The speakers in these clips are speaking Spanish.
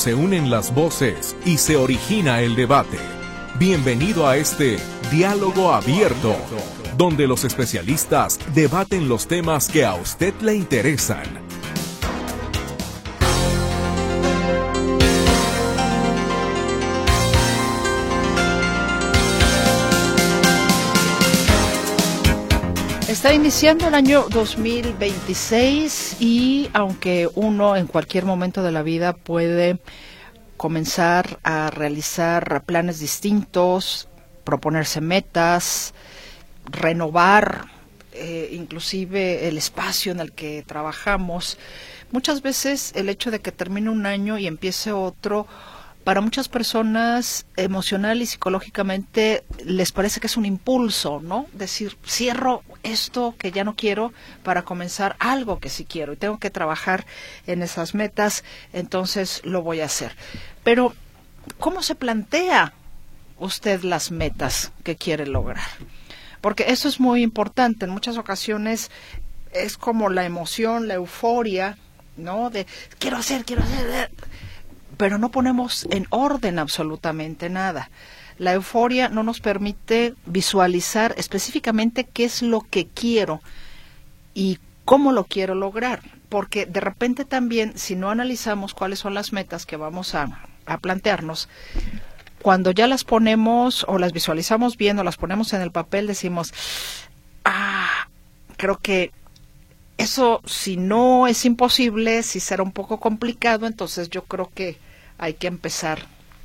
se unen las voces y se origina el debate. Bienvenido a este Diálogo Abierto, donde los especialistas debaten los temas que a usted le interesan. Está iniciando el año 2026 y aunque uno en cualquier momento de la vida puede comenzar a realizar planes distintos, proponerse metas, renovar inclusive el espacio en el que trabajamos, muchas veces el hecho de que termine un año y empiece otro, para muchas personas emocional y psicológicamente les parece que es un impulso, ¿no? Decir, cierro esto que ya no quiero para comenzar algo que sí quiero y tengo que trabajar en esas metas, entonces lo voy a hacer. Pero, ¿cómo se plantea usted las metas que quiere lograr? Porque eso es muy importante. En muchas ocasiones es como la emoción, la euforia, ¿no? De quiero hacer, pero no ponemos en orden absolutamente nada. La euforia no nos permite visualizar específicamente qué es lo que quiero y cómo lo quiero lograr, porque de repente también, si no analizamos cuáles son las metas que vamos a plantearnos, cuando ya las ponemos o las visualizamos bien o las ponemos en el papel, decimos, creo que eso, si no es imposible, si será un poco complicado, entonces yo creo que hay que empezar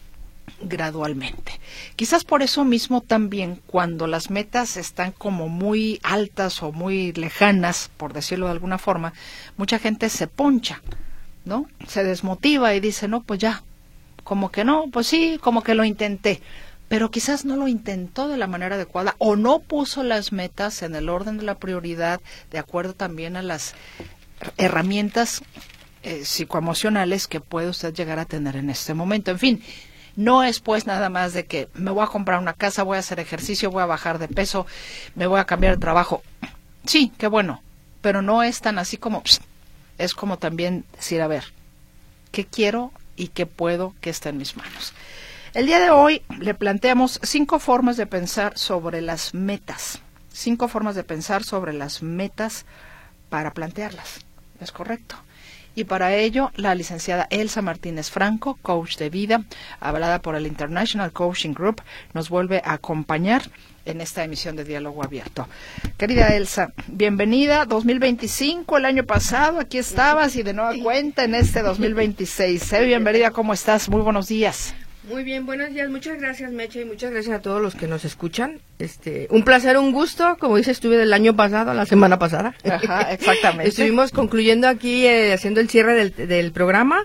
gradualmente. Quizás por eso mismo también, cuando las metas están como muy altas o muy lejanas, por decirlo de alguna forma, mucha gente se poncha, ¿no? Se desmotiva y dice, no, pues ya, como que no, pues sí, como que lo intenté. Pero quizás no lo intentó de la manera adecuada o no puso las metas en el orden de la prioridad, de acuerdo también a las herramientas psicoemocionales que puede usted llegar a tener en este momento. En fin, no es pues nada más de que me voy a comprar una casa, voy a hacer ejercicio, voy a bajar de peso, me voy a cambiar de trabajo. Sí, qué bueno, pero no es tan así como, es como también decir, a ver, ¿qué quiero y qué puedo, qué está en mis manos? El día de hoy le planteamos 5 formas de pensar sobre las metas. 5 formas de pensar sobre las metas para plantearlas. ¿Es correcto? Y para ello, la licenciada Elsa Martínez Franco, coach de vida, avalada por el International Coaching Group, nos vuelve a acompañar en esta emisión de Diálogo Abierto. Querida Elsa, bienvenida. 2025, el año pasado, aquí estabas y de nueva cuenta en este 2026. Bienvenida, ¿cómo estás? Muy buenos días. Muy bien, buenos días. Muchas gracias, Meche, y muchas gracias a todos los que nos escuchan. Un placer, un gusto. Como dices, estuve del año pasado, la semana pasada. Ajá, exactamente. Estuvimos concluyendo aquí, haciendo el cierre del programa.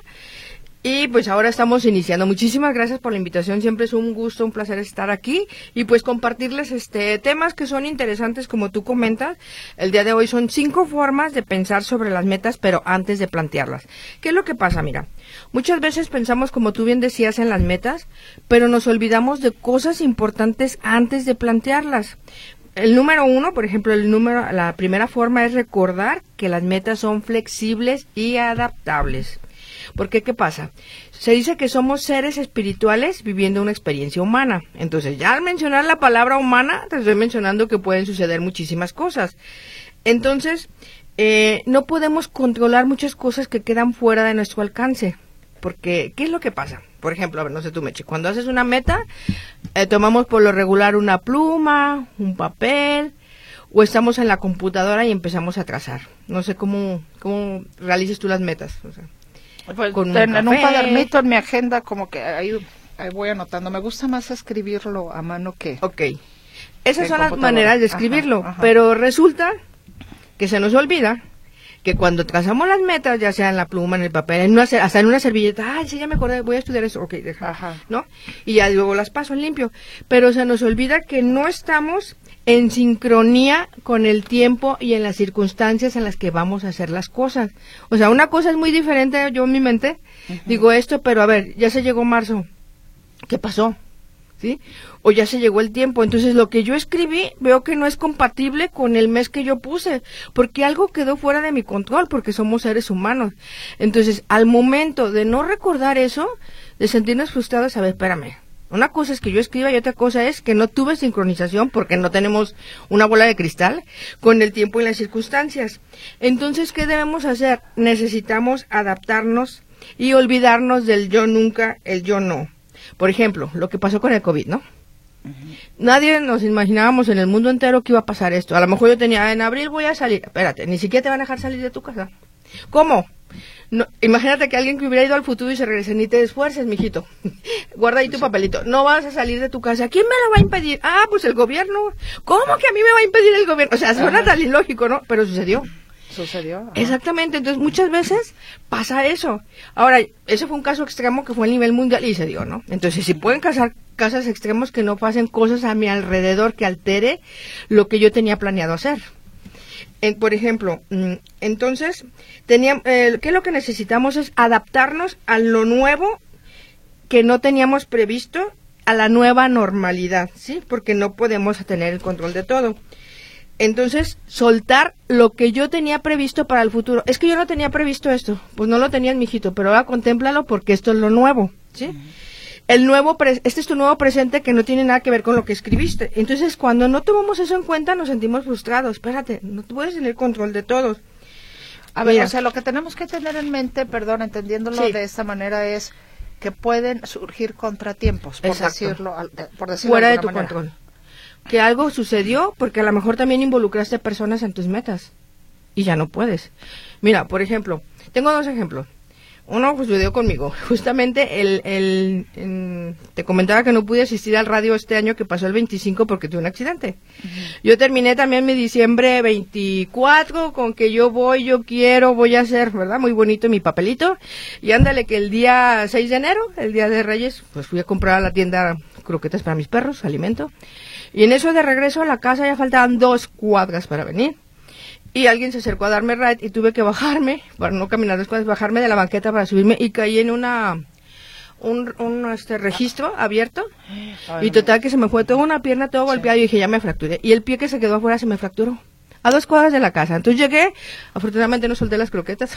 Y pues ahora estamos iniciando. Muchísimas gracias por la invitación. Siempre es un gusto, un placer estar aquí y pues compartirles temas que son interesantes, como tú comentas. El día de hoy son 5 formas de pensar sobre las metas, pero antes de plantearlas. ¿Qué es lo que pasa? Mira, muchas veces pensamos, como tú bien decías, en las metas, pero nos olvidamos de cosas importantes antes de plantearlas. El número 1, por ejemplo, la primera forma es recordar que las metas son flexibles y adaptables. Porque, ¿qué pasa? Se dice que somos seres espirituales viviendo una experiencia humana. Entonces, ya al mencionar la palabra humana, te estoy mencionando que pueden suceder muchísimas cosas. Entonces, no podemos controlar muchas cosas que quedan fuera de nuestro alcance. Porque, ¿qué es lo que pasa? Por ejemplo, a ver, no sé tú, Meche, cuando haces una meta, tomamos por lo regular una pluma, un papel, o estamos en la computadora y empezamos a trazar. No sé cómo realizas tú las metas, o sea. Pues en un cuadernito en mi agenda, como que ahí voy anotando. Me gusta más escribirlo a mano que... Ok. Esas son las maneras de escribirlo, ajá. Pero resulta que se nos olvida que cuando trazamos las metas, ya sea en la pluma, en el papel, hasta en una servilleta, sí, ya me acordé, voy a estudiar eso, ok, deja, ¿no? Y ya luego las paso en limpio. Pero se nos olvida que no estamos en sincronía con el tiempo y en las circunstancias en las que vamos a hacer las cosas. O sea, una cosa es muy diferente, yo en mi mente digo esto, pero a ver, ya se llegó marzo, ¿qué pasó? ¿sí? O ya se llegó el tiempo. Entonces lo que yo escribí veo que no es compatible con el mes que yo puse, porque algo quedó fuera de mi control, porque somos seres humanos. Entonces, al momento de no recordar eso, de sentirnos frustrados, a ver, espérame. Una cosa es que yo escriba y otra cosa es que no tuve sincronización porque no tenemos una bola de cristal con el tiempo y las circunstancias. Entonces, ¿qué debemos hacer? Necesitamos adaptarnos y olvidarnos del yo nunca, el yo no. Por ejemplo, lo que pasó con el COVID, ¿no? Nadie nos imaginábamos en el mundo entero que iba a pasar esto. A lo mejor yo tenía, en abril voy a salir. Espérate, ni siquiera te van a dejar salir de tu casa. ¿Cómo? No, imagínate que alguien que hubiera ido al futuro y se regrese, ni te esfuerces, mijito. Guarda ahí tu papelito. No vas a salir de tu casa. ¿Quién me lo va a impedir? Ah, pues el gobierno. ¿Cómo que a mí me va a impedir el gobierno? O sea, suena tan ilógico, ¿no? Pero sucedió. Sucedió. Exactamente, entonces muchas veces pasa eso. Ahora, ese fue un caso extremo que fue a nivel mundial y se dio, ¿no? Entonces, si pueden casos extremos, que no pasen cosas a mi alrededor que altere lo que yo tenía planeado hacer. Por ejemplo, entonces, ¿qué es lo que necesitamos? Es adaptarnos a lo nuevo que no teníamos previsto, a la nueva normalidad, ¿sí? Porque no podemos tener el control de todo. Entonces, soltar lo que yo tenía previsto para el futuro. Es que yo no tenía previsto esto. Pues no lo tenías, mijito, pero ahora contémplalo porque esto es lo nuevo, ¿sí? Este es tu nuevo presente que no tiene nada que ver con lo que escribiste. Entonces, cuando no tomamos eso en cuenta, nos sentimos frustrados. Espérate, no puedes tener control de todos. A ver, o sea, lo que tenemos que tener en mente, perdón, entendiéndolo Sí. de esta manera, es que pueden surgir contratiempos, por decirlo Fuera de alguna tu manera. control. Que algo sucedió porque a lo mejor también involucraste personas en tus metas y ya no puedes. Mira, por ejemplo, tengo dos ejemplos. Uno pues sucedió conmigo. Justamente te comentaba que no pude asistir al radio este año que pasó el 25 porque tuve un accidente. Yo terminé también mi diciembre 24 con que voy a hacer, ¿verdad? Muy bonito mi papelito. Y ándale que el día 6 de enero, el día de Reyes, pues fui a comprar a la tienda croquetas para mis perros, alimento. Y en eso de regreso a la casa ya faltaban 2 cuadras para venir. Y alguien se acercó a darme ride y tuve que bajarme, para no caminar 2 cuadras, bajarme de la banqueta para subirme y caí en un registro abierto. Ay, Y total que se me fue toda una pierna, todo golpeada y dije, ya me fracturé. Y el pie que se quedó afuera se me fracturó. A 2 cuadras de la casa. Entonces llegué, afortunadamente no solté las croquetas.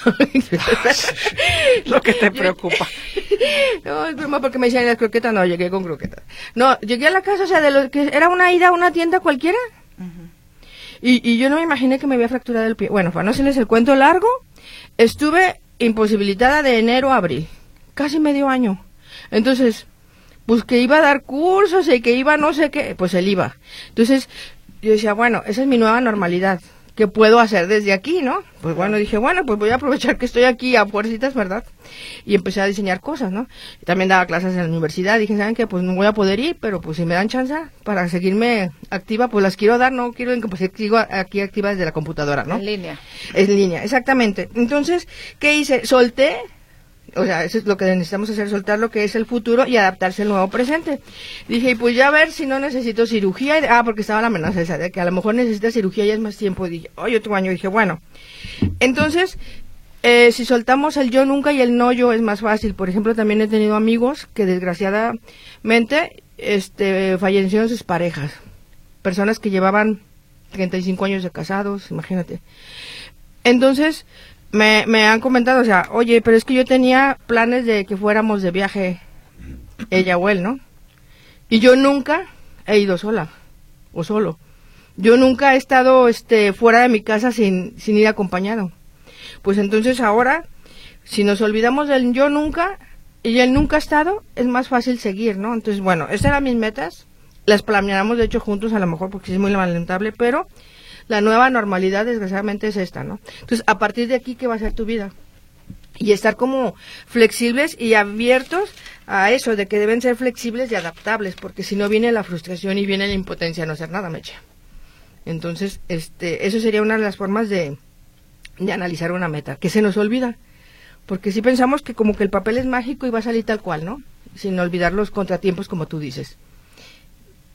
Lo que te preocupa. No, es broma porque me decían las croquetas, no, llegué con croquetas. No, llegué a la casa, o sea, de lo que era una ida a una tienda cualquiera. Y yo no me imaginé que me había fracturado el pie. Bueno, para no hacerles el cuento largo, estuve imposibilitada de enero a abril. Casi medio año. Entonces, pues que iba a dar cursos y que iba no sé qué, pues él iba. Entonces, yo decía, bueno, esa es mi nueva normalidad. ¿Qué puedo hacer desde aquí, no? Pues bueno, dije, bueno, pues voy a aprovechar que estoy aquí a fuercitas, ¿verdad? Y empecé a diseñar cosas, ¿no? Y también daba clases en la universidad. Dije, ¿saben qué? Pues no voy a poder ir, pero pues si me dan chance para seguirme activa, pues las quiero dar, no quiero que pues sigo aquí activa desde la computadora, ¿no? En línea. En línea, exactamente. Entonces, ¿qué hice? Solté. O sea, eso es lo que necesitamos hacer, soltar lo que es el futuro y adaptarse al nuevo presente. Dije, y pues ya a ver si no necesito cirugía. Porque estaba la amenaza esa de que a lo mejor necesita cirugía y es más tiempo. Dije, otro año. Dije, bueno. Entonces, si soltamos el yo nunca y el no yo es más fácil. Por ejemplo, también he tenido amigos que desgraciadamente fallecieron sus parejas. Personas que llevaban 35 años de casados, imagínate. Entonces, me han comentado, o sea, oye, pero es que yo tenía planes de que fuéramos de viaje, ella o él, ¿no? Y yo nunca he ido sola o solo. Yo nunca he estado fuera de mi casa sin ir acompañado. Pues entonces ahora, si nos olvidamos del yo nunca y él nunca ha estado, es más fácil seguir, ¿no? Entonces, bueno, esas eran mis metas. Las planeamos, de hecho, juntos a lo mejor, porque es muy lamentable, pero la nueva normalidad, desgraciadamente, es esta, ¿no? Entonces, a partir de aquí, ¿qué va a ser tu vida? Y estar como flexibles y abiertos a eso, de que deben ser flexibles y adaptables, porque si no viene la frustración y viene la impotencia de no hacer nada, Meche. Entonces, eso sería una de las formas de analizar una meta, que se nos olvida. Porque si pensamos que como que el papel es mágico y va a salir tal cual, ¿no? Sin olvidar los contratiempos, como tú dices.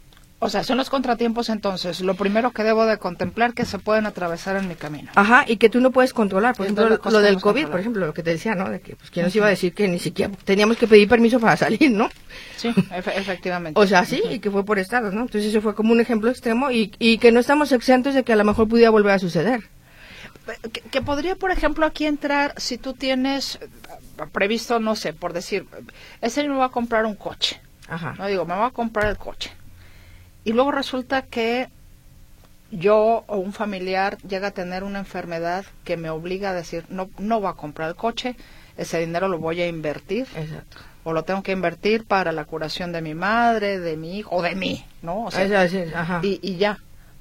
O sea, son los contratiempos entonces, lo primero que debo de contemplar que se pueden atravesar en mi camino. Ajá, y que tú no puedes controlar. Por ejemplo, lo del COVID, controlar. por ejemplo, lo que te decía, ¿no? De que, pues, ¿quién nos iba a decir que ni siquiera teníamos que pedir permiso para salir, ¿no? Sí, efectivamente. O sea, sí, y que fue por estados, ¿no? Entonces eso fue como un ejemplo extremo y que no estamos exentos de que a lo mejor pudiera volver a suceder. Que podría, por ejemplo, aquí entrar si tú tienes previsto, no sé, por decir, ese año me va a comprar un coche. Ajá. No digo, me va a comprar el coche. Y luego resulta que yo o un familiar llega a tener una enfermedad que me obliga a decir, no va a comprar el coche, ese dinero lo voy a invertir. Exacto. O lo tengo que invertir para la curación de mi madre, de mi hijo, o de mí, ¿no? O sea, Sí, ajá. y ya.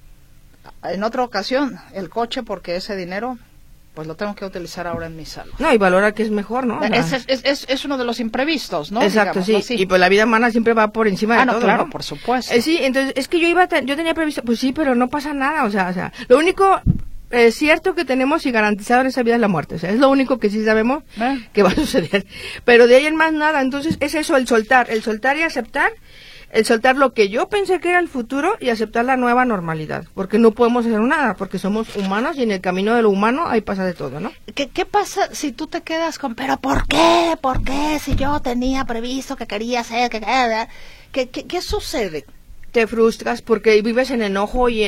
En otra ocasión, el coche, porque ese dinero, pues lo tengo que utilizar ahora en mi salud. No, y valora que es mejor, ¿no? O sea, Es uno de los imprevistos, ¿no? exacto, Digámoslo sí. así. Y pues la vida humana siempre va por encima de no, todo, claro, ¿no? por supuesto. Sí, entonces, es que yo tenía previsto, pues sí, pero no pasa nada, o sea, lo único cierto que tenemos y garantizado en esa vida es la muerte, o sea, es lo único que sí sabemos que va a suceder, pero de ahí en más nada. Entonces es eso, el soltar y aceptar, el soltar lo que yo pensé que era el futuro y aceptar la nueva normalidad, porque no podemos hacer nada, porque somos humanos y en el camino de lo humano ahí pasa de todo, ¿no? ¿Qué pasa si tú te quedas con, pero ¿por qué? ¿Por qué? Si yo tenía previsto que quería hacer, ¿qué sucede? Te frustras porque vives en enojo y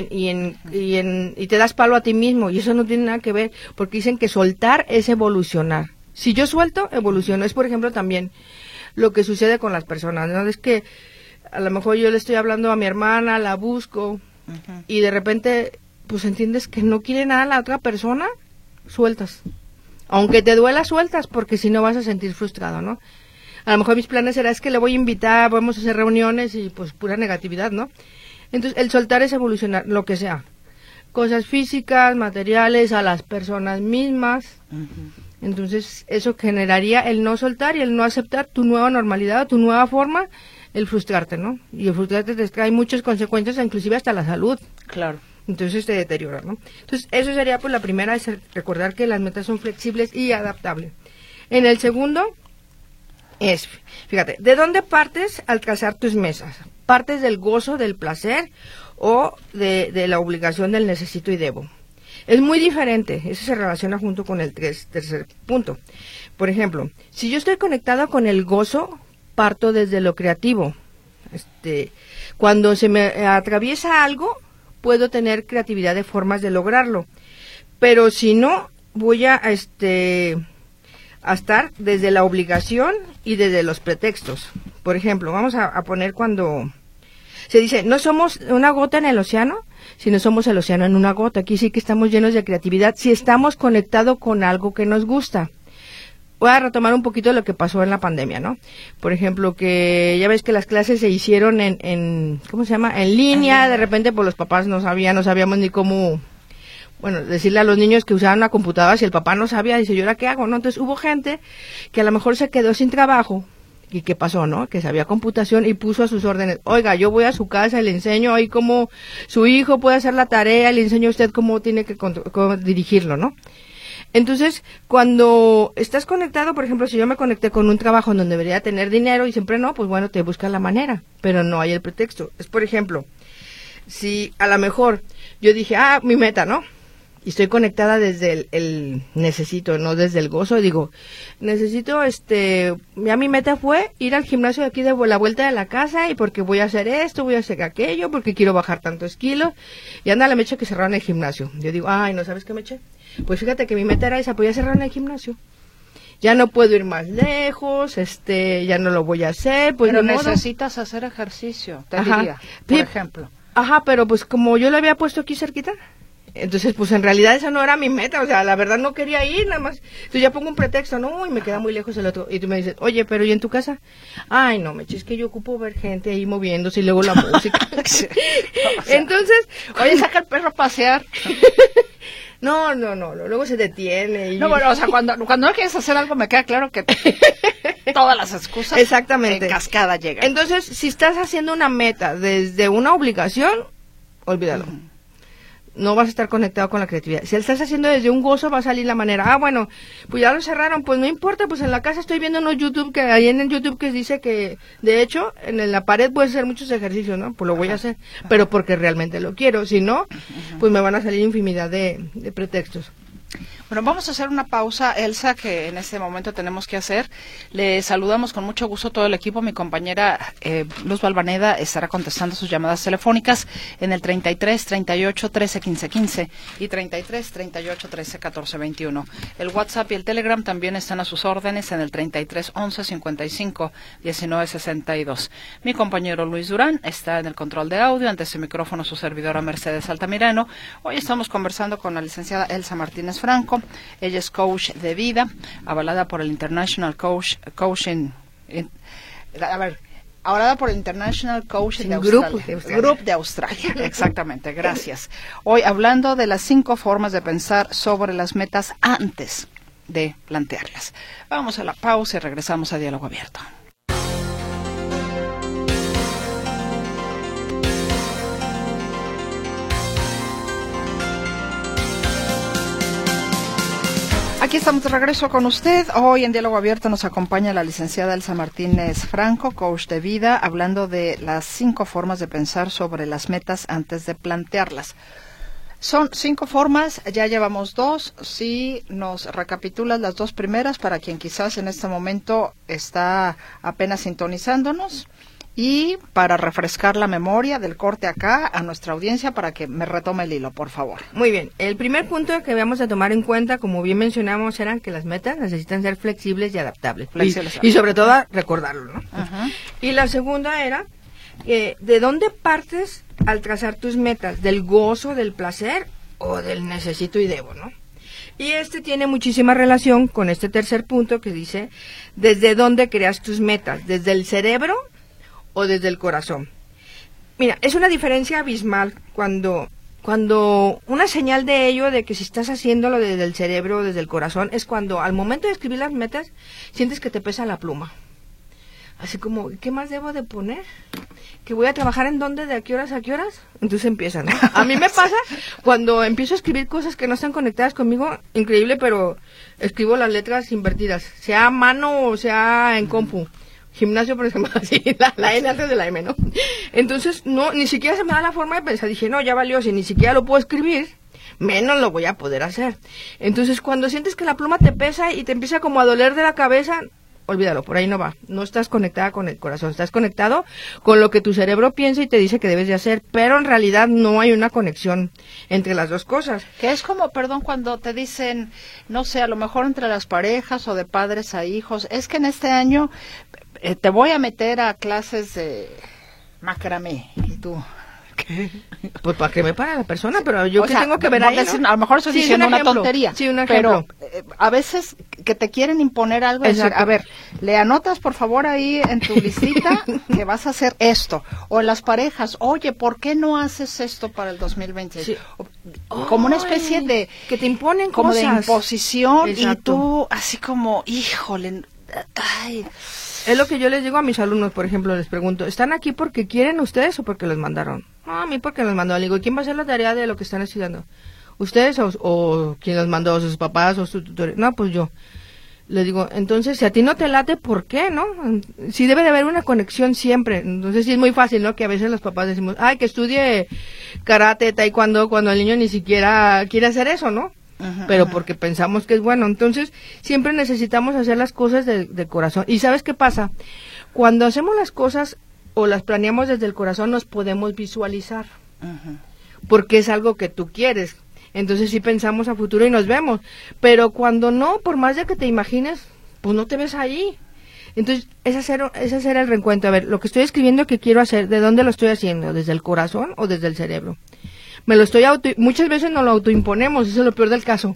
te das palo a ti mismo, y eso no tiene nada que ver, porque dicen que soltar es evolucionar. Si yo suelto, evoluciono. Es, por ejemplo, también lo que sucede con las personas, ¿no? Es que a lo mejor yo le estoy hablando a mi hermana, la busco, y de repente, pues entiendes que no quiere nada la otra persona, sueltas. Aunque te duela, sueltas, porque si no vas a sentir frustrado, ¿no? A lo mejor mis planes será es que le voy a invitar, vamos a hacer reuniones y pues pura negatividad, ¿no? Entonces, el soltar es evolucionar, lo que sea. Cosas físicas, materiales, a las personas mismas. Entonces, eso generaría el no soltar y el no aceptar tu nueva normalidad, tu nueva forma, el frustrarte, ¿no? Y el frustrarte te trae muchas consecuencias, inclusive hasta la salud. Claro. Entonces te deteriora, ¿no? Entonces, eso sería pues la primera, es recordar que las metas son flexibles y adaptables. En el segundo es, fíjate, ¿de dónde partes al trazar tus metas? ¿Partes del gozo, del placer o de la obligación del necesito y debo? Es muy diferente, eso se relaciona junto con el tercer punto. Por ejemplo, si yo estoy conectado con el gozo, parto desde lo creativo. Cuando se me atraviesa algo, puedo tener creatividad de formas de lograrlo. Pero si no, voy a estar desde la obligación y desde los pretextos. Por ejemplo, vamos a poner cuando se dice, no somos una gota en el océano, sino somos el océano en una gota. Aquí sí que estamos llenos de creatividad si estamos conectados con algo que nos gusta. Voy a retomar un poquito lo que pasó en la pandemia, ¿no? Por ejemplo, que ya ves que las clases se hicieron en ¿cómo se llama? En línea, de repente pues los papás no sabíamos ni cómo, bueno, decirle a los niños que usaban una computadora si el papá no sabía, dice, ¿yo ahora qué hago? ¿No? Entonces hubo gente que a lo mejor se quedó sin trabajo. ¿Y qué pasó, no? Que sabía computación y puso a sus órdenes, oiga, yo voy a su casa y le enseño ahí cómo su hijo puede hacer la tarea, le enseño a usted cómo tiene que cómo dirigirlo, ¿no? Entonces, cuando estás conectado, por ejemplo, si yo me conecté con un trabajo en donde debería tener dinero y siempre no, pues bueno, te buscas la manera, pero no hay el pretexto. Es, por ejemplo, si a lo mejor yo dije, mi meta, ¿no? Y estoy conectada desde el necesito, no desde el gozo, y digo, necesito, ya mi meta fue ir al gimnasio de aquí de la vuelta de la casa, y porque voy a hacer esto, voy a hacer aquello, porque quiero bajar tantos kilos, y anda la mecha que cerraron el gimnasio. Yo digo, ¿no sabes qué me eché? Pues fíjate que mi meta era esa, pues ya cerraron el gimnasio. Ya no puedo ir más lejos, ya no lo voy a hacer, pues pero ni modo. necesitas hacer ejercicio, te diría, por ejemplo. Ajá, pero pues como yo lo había puesto aquí cerquita, entonces pues en realidad esa no era mi meta, o sea, la verdad no quería ir, nada más. Entonces ya pongo un pretexto, no, y me queda muy lejos el otro. Y tú me dices, oye, pero ¿y en tu casa? Ay, no, Meche, es que yo ocupo ver gente ahí moviéndose y luego la música. O sea, entonces, oye, saca el perro a pasear. No, luego se detiene. No, bueno, o sea, cuando no quieres hacer algo, me queda claro que todas las excusas exactamente en cascada llegan. Entonces, si estás haciendo una meta desde una obligación, olvídalo. no vas a estar conectado con la creatividad. Si lo estás haciendo desde un gozo, va a salir la manera, bueno, pues ya lo cerraron, pues no importa, pues en la casa estoy viendo unos YouTube, que ahí en el YouTube que dice que, de hecho, en la pared puedes hacer muchos ejercicios, ¿no? Pues lo voy a hacer, pero porque realmente lo quiero, si no, pues me van a salir infinidad de pretextos. Bueno, vamos a hacer una pausa, Elsa, que en este momento tenemos que hacer. Le saludamos con mucho gusto todo el equipo. Mi compañera Luz Balvaneda estará contestando sus llamadas telefónicas en el 33 38 13 15 15 y 33 38 13 14 21. El WhatsApp y el Telegram también están a sus órdenes en el 33 11 55 19 62. Mi compañero Luis Durán está en el control de audio, ante ese micrófono su servidora Mercedes Altamirano. Hoy estamos conversando con la licenciada Elsa Martínez Franco. Ella es coach de vida, avalada por el International avalada por el International Coaching de Australia. Group de Australia, exactamente, gracias. Hoy hablando de las 5 formas de pensar sobre las metas antes de plantearlas. Vamos a la pausa y regresamos a Diálogo Abierto. Aquí estamos de regreso con usted. Hoy en Diálogo Abierto nos acompaña la licenciada Elsa Martínez Franco, coach de vida, hablando de las 5 formas de pensar sobre las metas antes de plantearlas. Son 5 formas, ya llevamos 2. Si nos recapitulas las 2 primeras para quien quizás en este momento está apenas sintonizándonos. Y para refrescar la memoria del corte acá a nuestra audiencia para que me retome el hilo, por favor. Muy bien. El primer punto que vamos a tomar en cuenta, como bien mencionamos, eran que las metas necesitan ser flexibles y adaptables. Y sobre todo recordarlo, ¿no? Uh-huh. Y la segunda era ¿de dónde partes al trazar tus metas? ¿Del gozo, del placer o del necesito y debo, no? Y tiene muchísima relación con este tercer punto que dice, ¿desde dónde creas tus metas? ¿Desde el cerebro o desde el corazón? Mira, es una diferencia abismal cuando una señal de ello, de que si estás haciéndolo desde el cerebro o desde el corazón, es cuando al momento de escribir las metas, sientes que te pesa la pluma. Así como, ¿qué más debo de poner? ¿Que voy a trabajar en dónde, de a qué horas a qué horas? Entonces empiezan, ¿no? A mí me pasa cuando empiezo a escribir cosas que no están conectadas conmigo, increíble, pero escribo las letras invertidas, sea a mano o sea en compu. Gimnasio, por ejemplo, así, la N antes de la M, ¿no? Entonces, ni siquiera se me da la forma de pensar. Dije, no, ya valió, si ni siquiera lo puedo escribir, menos lo voy a poder hacer. Entonces, cuando sientes que la pluma te pesa y te empieza como a doler de la cabeza, olvídalo, por ahí no va. No estás conectada con el corazón, estás conectado con lo que tu cerebro piensa y te dice que debes de hacer, pero en realidad no hay una conexión entre las dos cosas. Que es como, perdón, cuando te dicen, no sé, a lo mejor entre las parejas o de padres a hijos, es que en este año te voy a meter a clases de macramé. Y tú, ¿qué? Pues para que me para la persona, pero yo qué tengo que ver ahí, ¿no? A lo mejor estoy diciendo una tontería. Sí, un ejemplo. Pero a veces que te quieren imponer algo, es decir, a ver, le anotas por favor ahí en tu listita que vas a hacer esto. O en las parejas, oye, ¿por qué no haces esto para el 2026? Sí. Como una especie de... que te imponen como cosas. De imposición. Exacto. Y tú así como, híjole, ay... Es lo que yo les digo a mis alumnos, por ejemplo, les pregunto, ¿están aquí porque quieren ustedes o porque los mandaron? No, a mí porque los mandó. Le digo, ¿quién va a hacer la tarea de lo que están estudiando? ¿Ustedes o quién los mandó? ¿Sus papás o sus tutores? No, pues yo. Le digo, entonces, si a ti no te late, ¿por qué, no? Sí debe de haber una conexión siempre. Entonces sí es muy fácil, ¿no? Que a veces los papás decimos, ay, que estudie karate, taekwondo, cuando el niño ni siquiera quiere hacer eso, ¿no? Pero porque pensamos que es bueno. Entonces, siempre necesitamos hacer las cosas de corazón. ¿Y sabes qué pasa? Cuando hacemos las cosas o las planeamos desde el corazón, nos podemos visualizar. Porque es algo que tú quieres. Entonces, sí pensamos a futuro y nos vemos. Pero cuando no, por más de que te imagines, pues no te ves ahí. Entonces, ese era el reencuentro. A ver, lo que estoy escribiendo que quiero hacer, ¿de dónde lo estoy haciendo? ¿Desde el corazón o desde el cerebro? Muchas veces nos lo autoimponemos, eso es lo peor del caso.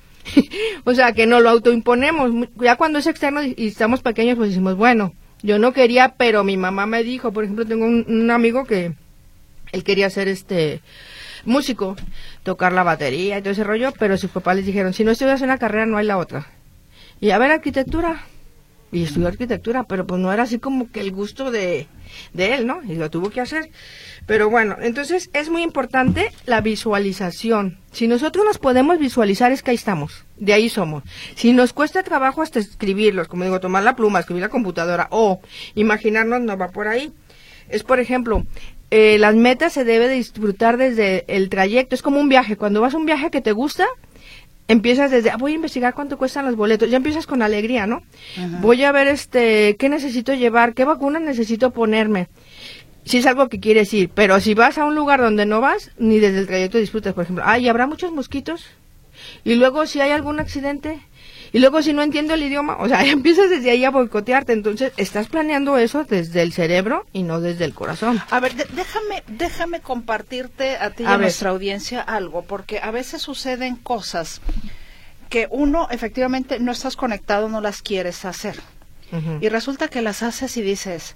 O sea, que nos lo autoimponemos. Ya cuando es externo y estamos pequeños, pues decimos, bueno, yo no quería, pero mi mamá me dijo. Por ejemplo, tengo un amigo que él quería ser músico, tocar la batería y todo ese rollo, pero sus papás les dijeron, si no estudias una carrera no hay la otra. Y a ver, arquitectura. y estudió arquitectura, pero pues no era así como que el gusto de él, ¿no? Y lo tuvo que hacer. Pero bueno, entonces es muy importante la visualización. Si nosotros nos podemos visualizar, es que ahí estamos, de ahí somos. Si nos cuesta trabajo hasta escribirlos, como digo, tomar la pluma, escribir la computadora, o imaginarnos, no va por ahí. Es, por ejemplo, las metas se debe de disfrutar desde el trayecto. Es como un viaje. Cuando vas a un viaje que te gusta, empiezas desde, voy a investigar cuánto cuestan los boletos. Ya empiezas con alegría, ¿no? Ajá. Voy a ver qué necesito llevar, qué vacuna necesito ponerme. Si es algo que quieres ir, pero si vas a un lugar donde no vas, ni desde el trayecto disfrutas. Por ejemplo, ¿habrá muchos mosquitos? Y luego si hay algún accidente, y luego si no entiendo el idioma, o sea, empiezas desde ahí a boicotearte. Entonces estás planeando eso desde el cerebro y no desde el corazón. A ver, déjame compartirte a ti y a nuestra audiencia algo, porque a veces suceden cosas que uno efectivamente no estás conectado, no las quieres hacer. Uh-huh. Y resulta que las haces y dices,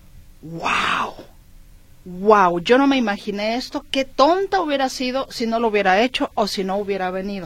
wow, yo no me imaginé esto, qué tonta hubiera sido si no lo hubiera hecho o si no hubiera venido.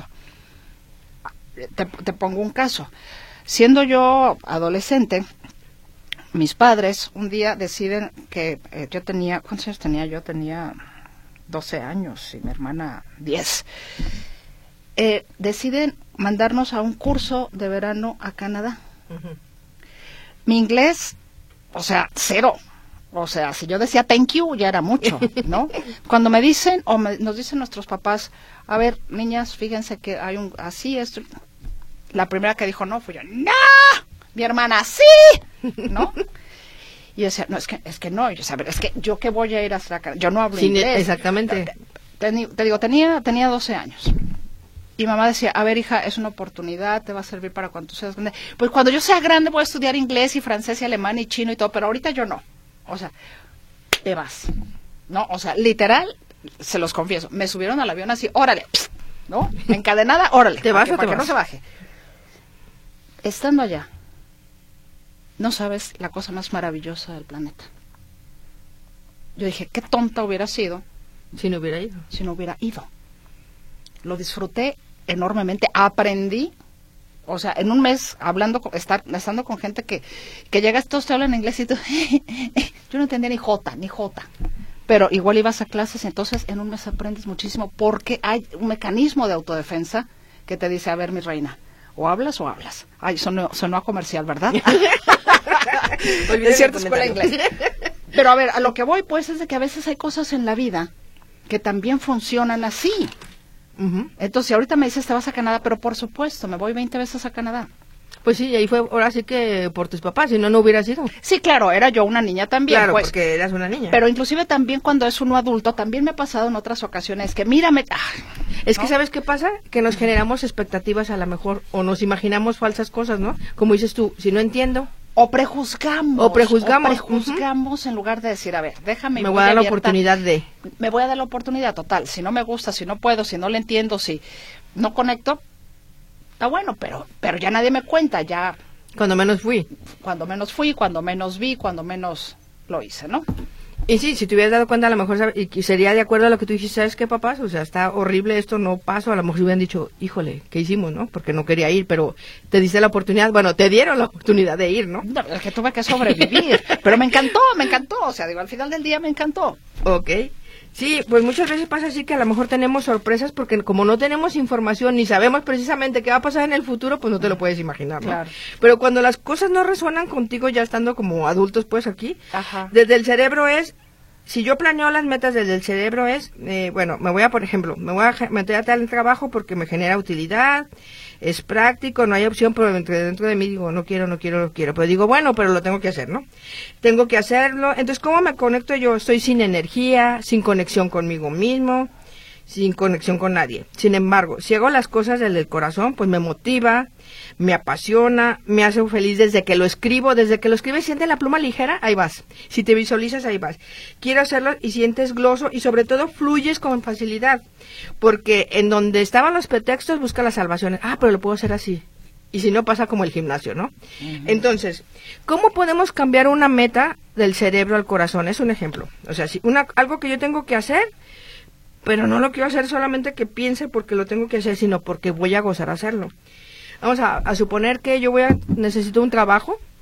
Te pongo un caso. Siendo yo adolescente, mis padres un día deciden que yo tenía, ¿cuántos años tenía? Yo tenía 12 años y mi hermana 10. Deciden mandarnos a un curso de verano a Canadá. Uh-huh. Mi inglés, o sea, cero. O sea, si yo decía thank you, ya era mucho, ¿no? Cuando me dicen, nos dicen nuestros papás, a ver, niñas, fíjense que hay así, esto. La primera que dijo no fui yo, ¡no! Mi hermana, ¡sí! ¿No? Y yo decía, no, es que no. Yo decía, es que yo qué voy a ir hasta acá. Yo no hablo inglés. Exactamente. Te digo, tenía 12 años. Y mamá decía, a ver, hija, es una oportunidad, te va a servir para cuando tú seas grande. Pues cuando yo sea grande voy a estudiar inglés y francés y alemán y chino y todo, pero ahorita yo no. O sea, te vas, ¿no? O sea, literal, se los confieso, me subieron al avión así, órale, ¿no? Encadenada, órale. ¿Te vas o te para vas? Que no se baje. Estando allá, no sabes la cosa más maravillosa del planeta. Yo dije, qué tonta hubiera sido si no hubiera ido. Si no hubiera ido. Lo disfruté enormemente, aprendí. O sea, en un mes, estando con gente que llegas, todos te hablan inglés y tú, yo no entendía ni jota. Pero igual ibas a clases, entonces en un mes aprendes muchísimo porque hay un mecanismo de autodefensa que te dice, a ver, mi reina, o hablas o hablas. Ay, sonó a comercial, ¿verdad? Es cierto, escuela de inglés. Pero a ver, a lo que voy, pues, es de que a veces hay cosas en la vida que también funcionan así. Uh-huh. Entonces, ahorita me dices, te vas a Canadá, pero por supuesto, me voy 20 veces a Canadá. Pues sí, ahí fue, ahora sí que por tus papás, si no, no hubieras ido. Sí, claro, era yo una niña también. Claro, pues, porque eras una niña. Pero inclusive también cuando es uno adulto, también me ha pasado en otras ocasiones que, mírame... Es que, ¿sabes qué pasa? Que nos generamos expectativas a lo mejor, o nos imaginamos falsas cosas, ¿no? Como dices tú, si no entiendo... O prejuzgamos. Uh-huh. En lugar de decir, a ver, déjame... Me voy a dar la oportunidad de... Me voy a dar la oportunidad, total. Si no me gusta, si no puedo, si no le entiendo, si no conecto, está bueno, pero ya nadie me cuenta, ya... Cuando menos fui, cuando menos vi, cuando menos lo hice, ¿no? Y sí, si te hubieras dado cuenta, a lo mejor y sería de acuerdo a lo que tú dijiste, ¿sabes qué, papás? O sea, está horrible esto, no paso. A lo mejor hubieran dicho, híjole, ¿qué hicimos, no? Porque no quería ir, pero te diste la oportunidad, bueno, te dieron la oportunidad de ir, ¿no? No, es que tuve que sobrevivir, pero me encantó, o sea, digo, al final del día me encantó. Ok. Sí, pues muchas veces pasa así que a lo mejor tenemos sorpresas porque como no tenemos información ni sabemos precisamente qué va a pasar en el futuro, pues no te lo puedes imaginar, ¿no? Claro. Pero cuando las cosas no resuenan contigo ya estando como adultos, pues aquí, ajá, desde el cerebro es, si yo planeo las metas desde el cerebro es, bueno, me voy a meter a tal trabajo porque me genera utilidad, es práctico, no hay opción, pero dentro de mí digo, no quiero, pero digo, bueno, pero lo tengo que hacer, ¿no? Tengo que hacerlo, entonces, ¿cómo me conecto yo? Estoy sin energía, sin conexión conmigo mismo, sin conexión con nadie. Sin embargo, si hago las cosas desde el corazón, pues me motiva, me apasiona, me hace feliz desde que lo escribo, sientes la pluma ligera, ahí vas. Si te visualizas, ahí vas. Quiero hacerlo y sientes gloso y sobre todo fluyes con facilidad, porque en donde estaban los pretextos busca las salvaciones. Pero lo puedo hacer así. Y si no, pasa como el gimnasio, ¿no? Uh-huh. Entonces, ¿cómo podemos cambiar una meta del cerebro al corazón? Es un ejemplo. O sea, si algo que yo tengo que hacer, pero no lo quiero hacer solamente que piense porque lo tengo que hacer, sino porque voy a gozar hacerlo. Vamos a suponer que yo necesito un trabajo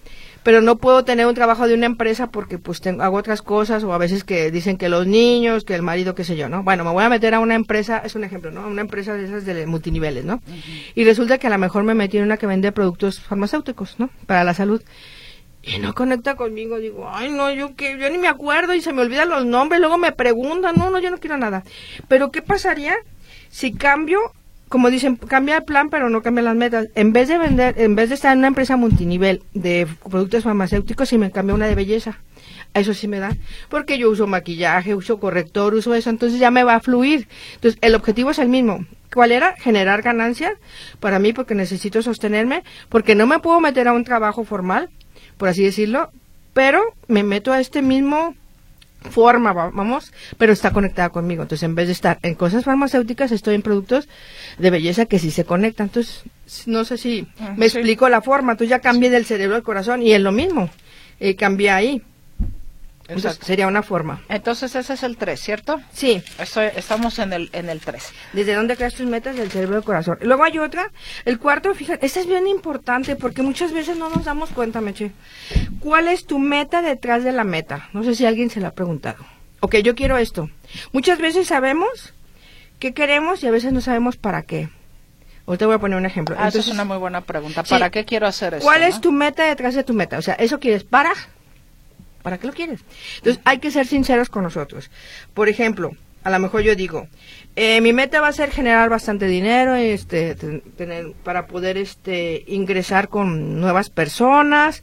pero no puedo tener un trabajo de una empresa porque pues hago otras cosas, o a veces que dicen que los niños, que el marido, qué sé yo, ¿no? Bueno, me voy a meter a una empresa, es un ejemplo, ¿no? Una empresa de esas de multiniveles, ¿no? Y resulta que a lo mejor me metí en una que vende productos farmacéuticos, ¿no? Para la salud. Y no conecta conmigo, digo, ay no, yo ni me acuerdo y se me olvidan los nombres, luego me preguntan, no, yo no quiero nada. Pero ¿qué pasaría si cambio, como dicen, cambia el plan pero no cambia las metas? En vez de estar en una empresa multinivel de productos farmacéuticos, si me cambio una de belleza, eso sí me da, porque yo uso maquillaje, uso corrector, uso eso, entonces ya me va a fluir. Entonces el objetivo es el mismo. ¿Cuál era? Generar ganancias para mí, porque necesito sostenerme, porque no me puedo meter a un trabajo formal, por así decirlo, pero me meto a este mismo forma, vamos, pero está conectada conmigo. Entonces, en vez de estar en cosas farmacéuticas, estoy en productos de belleza que sí se conectan. Entonces, no sé si me explico la forma. Entonces, ya cambié del cerebro al corazón y es lo mismo. Cambié ahí. Entonces, sería una forma. Entonces, ese es el 3, ¿cierto? Sí. Estamos en el 3. ¿Desde dónde creas tus metas? Del cerebro al corazón. Luego hay otra, el cuarto, fíjate, este es bien importante porque muchas veces no nos damos cuenta, Meche. ¿Cuál es tu meta detrás de la meta? No sé si alguien se la ha preguntado. Ok, yo quiero esto. Muchas veces sabemos qué queremos y a veces no sabemos para qué. Ahorita voy a poner un ejemplo. Entonces, esa es una muy buena pregunta. ¿Para qué quiero hacer eso? ¿Cuál es tu meta detrás de tu meta? O sea, ¿eso quieres para qué lo quieres? Entonces, hay que ser sinceros con nosotros. Por ejemplo, a lo mejor yo digo, mi meta va a ser generar bastante dinero, tener, para poder ingresar con nuevas personas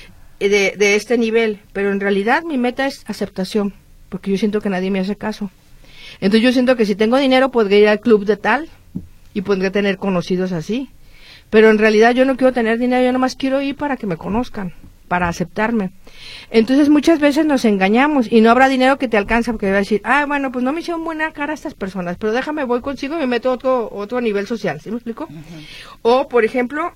de este nivel, pero en realidad mi meta es aceptación, porque yo siento que nadie me hace caso. Entonces yo siento que si tengo dinero podría ir al club de tal y podría tener conocidos así, pero en realidad yo no quiero tener dinero, yo nomás quiero ir para que me conozcan, para aceptarme. Entonces muchas veces nos engañamos y no habrá dinero que te alcance, porque va a decir, bueno, pues no me hicieron buena cara estas personas, pero déjame, voy consigo y me meto a otro nivel social, ¿sí me explico? O, por ejemplo,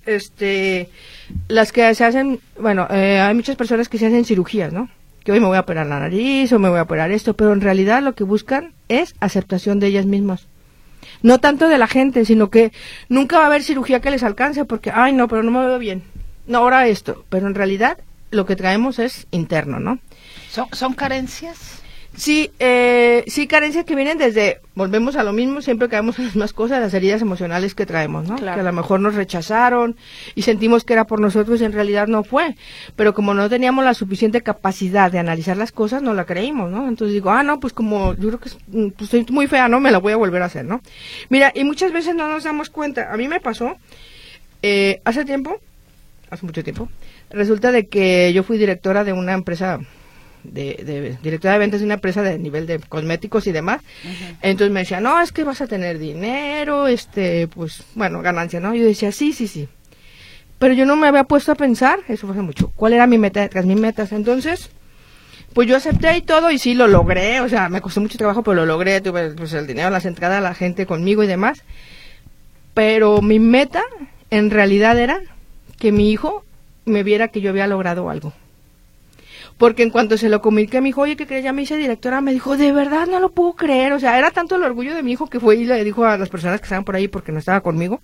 las que se hacen, bueno, hay muchas personas que se hacen cirugías, ¿no? Que hoy me voy a operar la nariz o me voy a operar esto, pero en realidad lo que buscan es aceptación de ellas mismas. No tanto de la gente, sino que nunca va a haber cirugía que les alcance porque, no, pero no me veo bien. No, ahora esto, pero en realidad lo que traemos es interno, ¿no? ¿Son carencias? Sí, carencias que vienen desde, volvemos a lo mismo, siempre caemos en las mismas cosas, las heridas emocionales que traemos, ¿no? Claro. Que a lo mejor nos rechazaron y sentimos que era por nosotros y en realidad no fue, pero como no teníamos la suficiente capacidad de analizar las cosas, no la creímos, ¿no? Entonces digo, no, pues como yo creo que pues estoy muy fea, ¿no? Me la voy a volver a hacer, ¿no? Mira, y muchas veces no nos damos cuenta, a mí me pasó, hace mucho tiempo, resulta de que yo fui directora de una empresa, directora de ventas de una empresa de nivel de cosméticos y demás. Entonces me decía, no, es que vas a tener dinero, pues, bueno, ganancia, ¿no? Yo decía, sí. Pero yo no me había puesto a pensar, eso fue hace mucho, cuál era mi meta detrás mis metas. Entonces, pues yo acepté y todo, y sí, lo logré, o sea, me costó mucho trabajo, pero lo logré, tuve pues el dinero, las entradas, la gente conmigo y demás. Pero mi meta, en realidad, era que mi hijo me viera que yo había logrado algo. Porque en cuanto se lo comuniqué a mi hijo, oye, ¿qué crees? Ya me hice directora, me dijo, de verdad, no lo puedo creer. O sea, era tanto el orgullo de mi hijo que fue y le dijo a las personas que estaban por ahí porque no estaba conmigo.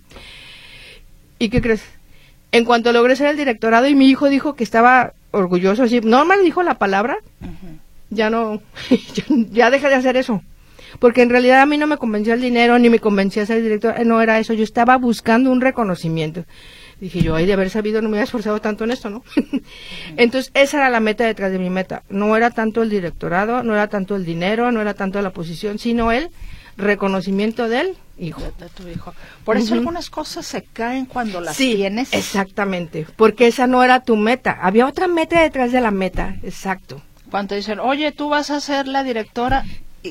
¿Y qué crees? En cuanto logré ser el directorado y mi hijo dijo que estaba orgulloso, así, no me dijo la palabra, ya no, ya dejé de hacer eso. Porque en realidad a mí no me convenció el dinero, ni me convencía ser directora, no era eso, yo estaba buscando un reconocimiento. Dije yo, de haber sabido no me hubiera esforzado tanto en esto, ¿no? Entonces, esa era la meta detrás de mi meta. No era tanto el directorado, no era tanto el dinero, no era tanto la posición, sino el reconocimiento del hijo. De tu hijo. Por eso algunas cosas se caen cuando las tienes. Exactamente, porque esa no era tu meta. Había otra meta detrás de la meta, exacto. Cuando dicen, oye, tú vas a ser la directora,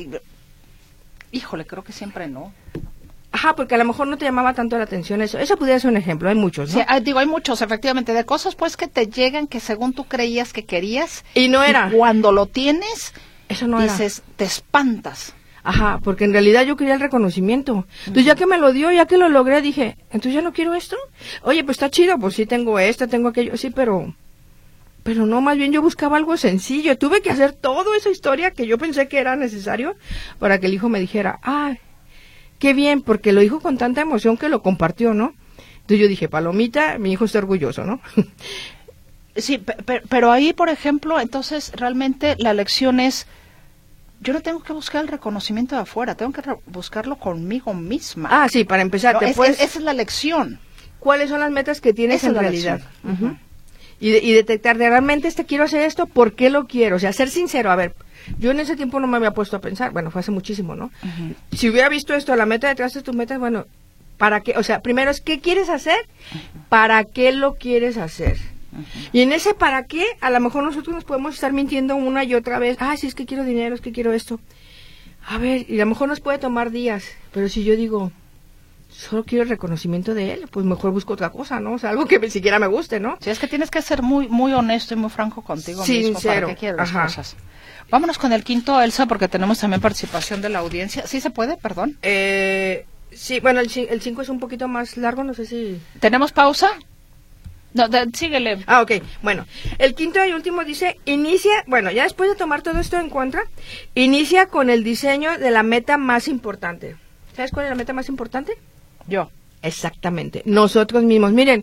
híjole, creo que siempre no. Ajá, porque a lo mejor no te llamaba tanto la atención eso. Eso pudiera ser un ejemplo, hay muchos, ¿no? Sí, hay muchos, efectivamente, de cosas pues que te llegan que según tú creías que querías. Y no era. Y cuando lo tienes, eso no dices, te espantas. Ajá, porque en realidad yo quería el reconocimiento. Entonces ya que me lo dio, ya que lo logré, dije, ¿entonces ya no quiero esto? Oye, pues está chido, pues sí tengo esto, tengo aquello, sí, pero no, más bien yo buscaba algo sencillo. Tuve que hacer toda esa historia que yo pensé que era necesario para que el hijo me dijera, qué bien, porque lo dijo con tanta emoción que lo compartió, ¿no? Entonces yo dije, palomita, mi hijo está orgulloso, ¿no? Sí, pero ahí, por ejemplo, entonces realmente la lección es, yo no tengo que buscar el reconocimiento de afuera, tengo que buscarlo conmigo misma. Ah, sí, para empezar. No, esa es la lección. ¿Cuáles son las metas que tienes en realidad? Uh-huh. Y detectar de realmente quiero hacer esto, ¿por qué lo quiero? O sea, ser sincero. A ver, yo en ese tiempo no me había puesto a pensar, bueno, fue hace muchísimo, ¿no? Uh-huh. Si hubiera visto esto, la meta detrás de tus metas, bueno, ¿para qué? O sea, primero es ¿qué quieres hacer? Uh-huh. ¿Para qué lo quieres hacer? Uh-huh. Y en ese para qué, a lo mejor nosotros nos podemos estar mintiendo una y otra vez. Ah, sí, es que quiero dinero, es que quiero esto. A ver, y a lo mejor nos puede tomar días, pero si yo digo, solo quiero el reconocimiento de él, pues mejor busco otra cosa, ¿no? O sea, algo que ni siquiera me guste, ¿no? Sí, es que tienes que ser muy muy honesto y muy franco contigo sincero mismo para que quieras las cosas. Vámonos con el quinto, Elsa, porque tenemos también participación de la audiencia. ¿Sí se puede? Perdón. Sí, bueno, el 5 es un poquito más largo, no sé si... ¿Tenemos pausa? No, síguele. Ah, ok. Bueno, el quinto y último dice, bueno, ya después de tomar todo esto en cuenta, inicia con el diseño de la meta más importante. ¿Sabes cuál es la meta más importante? Yo. Exactamente. Nosotros mismos. Miren,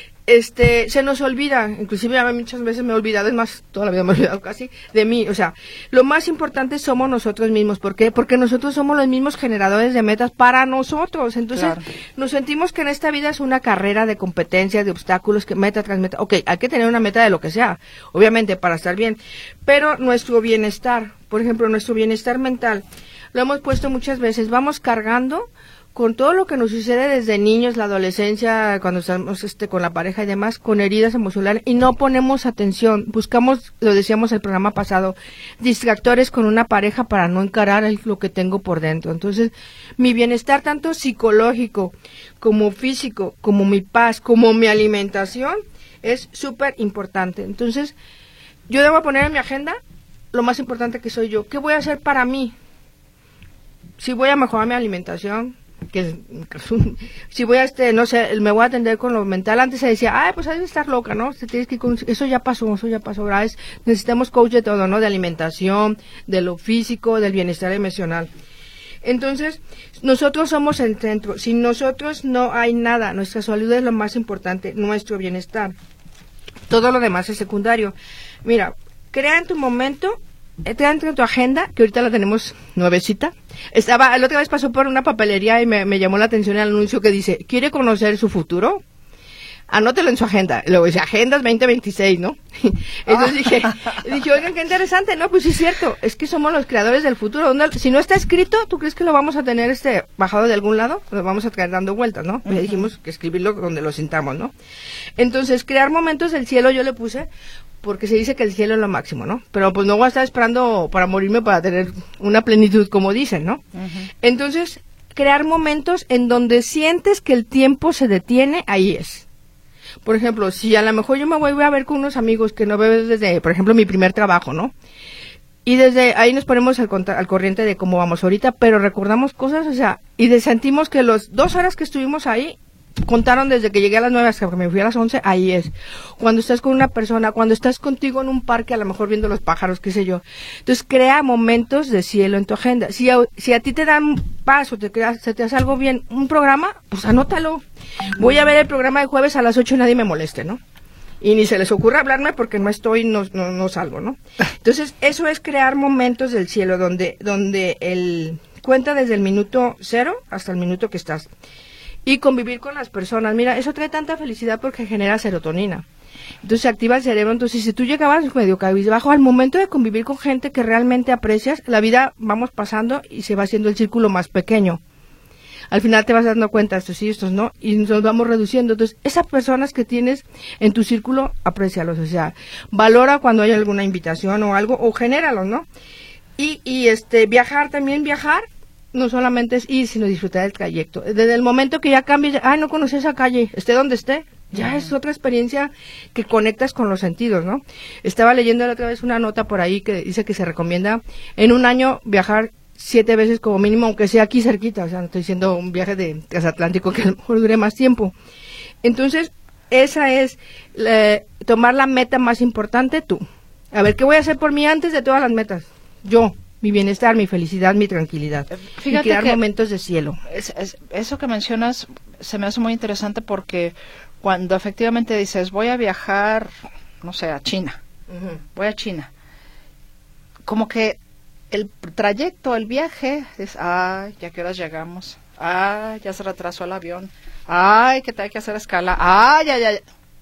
se nos olvida, inclusive a mí muchas veces me he olvidado, es más, toda la vida me he olvidado casi, de mí. O sea, lo más importante somos nosotros mismos. ¿Por qué? Porque nosotros somos los mismos generadores de metas para nosotros. Entonces, claro, nos sentimos que en esta vida es una carrera de competencias, de obstáculos, que meta tras meta. Ok, hay que tener una meta de lo que sea, obviamente, para estar bien. Pero nuestro bienestar, por ejemplo, nuestro bienestar mental, lo hemos puesto muchas veces, vamos cargando con todo lo que nos sucede desde niños, la adolescencia, cuando estamos con la pareja y demás, con heridas emocionales, y no ponemos atención, buscamos, lo decíamos el programa pasado, distractores con una pareja para no encarar lo que tengo por dentro. Entonces, mi bienestar tanto psicológico como físico, como mi paz, como mi alimentación, es súper importante. Entonces, yo debo poner en mi agenda lo más importante que soy yo. ¿Qué voy a hacer para mí? Si voy a mejorar mi alimentación, si voy a no sé, me voy a atender con lo mental. Antes se decía, pues hay que estar loca, ¿no? Tienes que eso ya pasó, ahora necesitamos coach de todo, ¿no? De alimentación, de lo físico, del bienestar emocional. Entonces, nosotros somos el centro. Sin nosotros no hay nada. Nuestra salud es lo más importante, nuestro bienestar. Todo lo demás es secundario. Mira, crea en tu momento, crea en tu agenda, que ahorita la tenemos nuevecita. La otra vez pasó por una papelería y me llamó la atención el anuncio que dice, ¿quiere conocer su futuro? Anótelo en su agenda. Luego dice, agendas 2026, ¿no? Entonces dije, oigan, qué interesante, ¿no? Pues sí es cierto, es que somos los creadores del futuro. Si no está escrito, ¿tú crees que lo vamos a tener bajado de algún lado? Lo vamos a traer dando vueltas, ¿no? Uh-huh. Ya dijimos que escribirlo donde lo sintamos, ¿no? Entonces, crear momentos del cielo yo le puse, porque se dice que el cielo es lo máximo, ¿no? Pero pues no voy a estar esperando para morirme para tener una plenitud, como dicen, ¿no? Uh-huh. Entonces, crear momentos en donde sientes que el tiempo se detiene, ahí es. Por ejemplo, si a lo mejor yo me voy a ver con unos amigos que no veo desde, por ejemplo, mi primer trabajo, ¿no? Y desde ahí nos ponemos al corriente de cómo vamos ahorita, pero recordamos cosas, o sea, y sentimos que las 2 horas que estuvimos ahí, contaron desde que llegué a las 9 hasta que me fui a las 11, ahí es. Cuando estás con una persona, cuando estás contigo en un parque, a lo mejor viendo los pájaros, qué sé yo. Entonces, crea momentos de cielo en tu agenda. Si a ti te dan paz o se te hace algo bien, un programa, pues anótalo. Voy a ver el programa de jueves a las 8 y nadie me moleste, ¿no? Y ni se les ocurra hablarme porque no estoy, no salgo, ¿no? Entonces, eso es crear momentos del cielo donde cuenta desde el minuto 0 hasta el minuto que estás. Y convivir con las personas. Mira, eso trae tanta felicidad porque genera serotonina. Entonces se activa el cerebro. Entonces, si tú llegabas medio cabizbajo, al momento de convivir con gente que realmente aprecias, la vida vamos pasando y se va haciendo el círculo más pequeño. Al final te vas dando cuenta, estos sí, estos no, y nos vamos reduciendo. Entonces, esas personas que tienes en tu círculo, aprécialos. O sea, valora cuando hay alguna invitación o algo, o genéralos, ¿no? Y viajar, no solamente es ir, sino disfrutar del trayecto. Desde el momento que ya cambies, no conocí esa calle, esté donde esté, ya es otra experiencia que conectas con los sentidos, ¿no? Estaba leyendo la otra vez una nota por ahí que dice que se recomienda en un año viajar 7 veces como mínimo, aunque sea aquí cerquita, o sea, no estoy diciendo un viaje de transatlántico que a lo mejor dure más tiempo. Entonces, esa es tomar la meta más importante tú. A ver, ¿qué voy a hacer por mí antes de todas las metas? Yo. Mi bienestar, mi felicidad, mi tranquilidad. Fíjate y crear que momentos de cielo. Eso que mencionas se me hace muy interesante porque cuando efectivamente dices voy a viajar no sé, a China. Voy a China. Como que el trayecto, el viaje, es, ay, ¿ya qué horas llegamos? Ay, ya se retrasó el avión. Ay, que hay que hacer escala. Ay, ay, ay.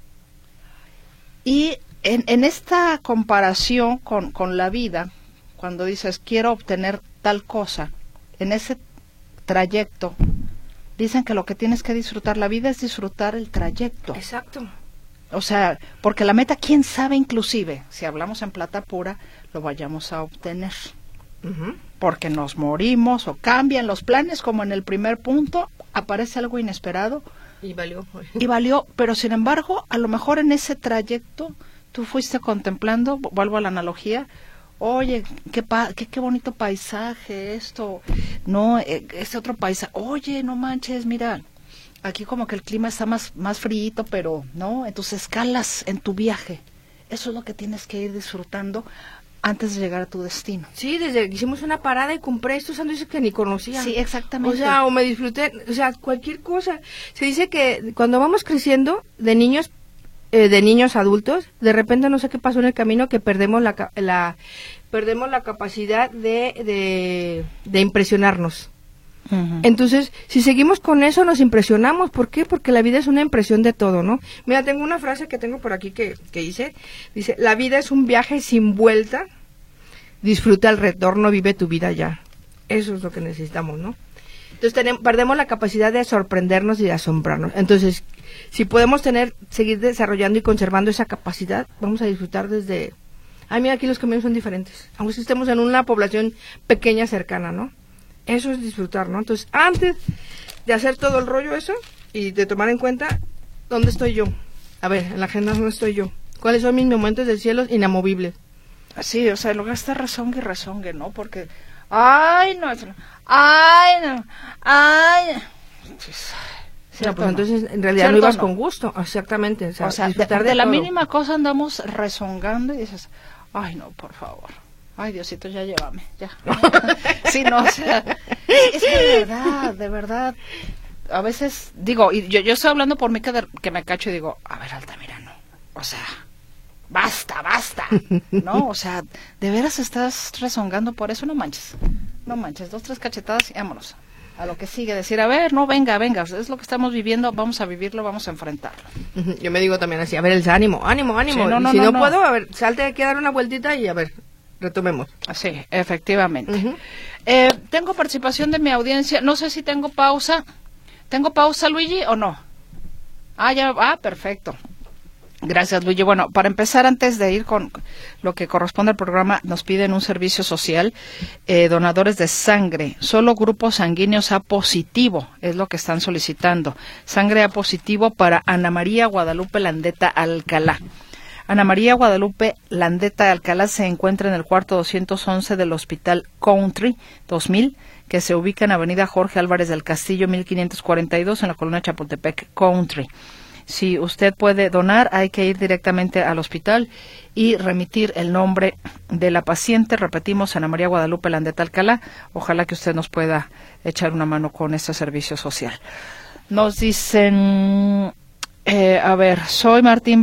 Y en esta comparación con la vida, cuando dices, quiero obtener tal cosa, en ese trayecto, dicen que lo que tienes que disfrutar, la vida es disfrutar el trayecto. Exacto. O sea, porque la meta, quién sabe, inclusive, si hablamos en plata pura, lo vayamos a obtener. Porque nos morimos o cambian los planes, como en el primer punto, aparece algo inesperado. Y valió. Pero sin embargo, a lo mejor en ese trayecto, tú fuiste contemplando, vuelvo a la analogía, oye, qué bonito paisaje esto, no, ese otro paisaje, oye, no manches, mira, aquí como que el clima está más frío, pero no, en tus escalas, en tu viaje, eso es lo que tienes que ir disfrutando antes de llegar a tu destino. Sí, desde que hicimos una parada y compré estos sándwiches que ni conocía. Sí, exactamente. O sea, o me disfruté, o sea, cualquier cosa. Se dice que cuando vamos creciendo, de niños a adultos, de repente no sé qué pasó en el camino, que perdemos perdemos la capacidad de impresionarnos. Entonces, si seguimos con eso, nos impresionamos. ¿Por qué? Porque la vida es una impresión de todo, ¿no? Mira, tengo una frase que tengo por aquí que dice, la vida es un viaje sin vuelta, disfruta el retorno, vive tu vida ya. Eso es lo que necesitamos, ¿no? Entonces, perdemos la capacidad de sorprendernos y de asombrarnos. Entonces, si podemos seguir desarrollando y conservando esa capacidad, vamos a disfrutar desde... Ay, mira, aquí los caminos son diferentes, aunque estemos en una población pequeña, cercana, ¿no? Eso es disfrutar, ¿no? Entonces, antes de hacer todo el rollo eso y de tomar en cuenta dónde estoy yo. A ver, en la agenda, ¿dónde estoy yo? ¿Cuáles son mis momentos del cielo inamovibles? Sí, o sea, en lugar de estar rezongue, ¿no? Porque, ay, no, ay. No, pues entonces en realidad no ibas con gusto, exactamente. O sea de la mínima cosa andamos rezongando y dices, ay, no, por favor. Ay, Diosito, ya llévame, ya. Sí, no, o sea, es que de verdad, a veces digo, y yo estoy hablando por mí que me cacho y digo, a ver, Altamirano, o sea, basta, ¿no? O sea, ¿de veras estás rezongando por eso? No manches, 2, 3 cachetadas y vámonos. A lo que sigue, decir, a ver, no, venga, es lo que estamos viviendo, vamos a vivirlo, vamos a enfrentarlo. Yo me digo también así, a ver, ánimo. Sí, si no puedo, a ver, salte aquí a dar una vueltita y a ver, retomemos. Sí, efectivamente. Tengo participación de mi audiencia. No sé si tengo pausa. ¿Tengo pausa, Luigi, o no? Perfecto. Gracias, Luigi. Bueno, para empezar, antes de ir con lo que corresponde al programa, nos piden un servicio social, donadores de sangre, solo grupos sanguíneos A positivo, es lo que están solicitando. Sangre A positivo para Ana María Guadalupe Landeta Alcalá. Ana María Guadalupe Landeta Alcalá se encuentra en el cuarto 211 del Hospital Country 2000, que se ubica en Avenida Jorge Álvarez del Castillo 1542 en la colonia Chapultepec Country. Si usted puede donar, hay que ir directamente al hospital y remitir el nombre de la paciente. Repetimos, Ana María Guadalupe Landeta Alcalá. Ojalá que usted nos pueda echar una mano con este servicio social. Nos dicen, soy Martín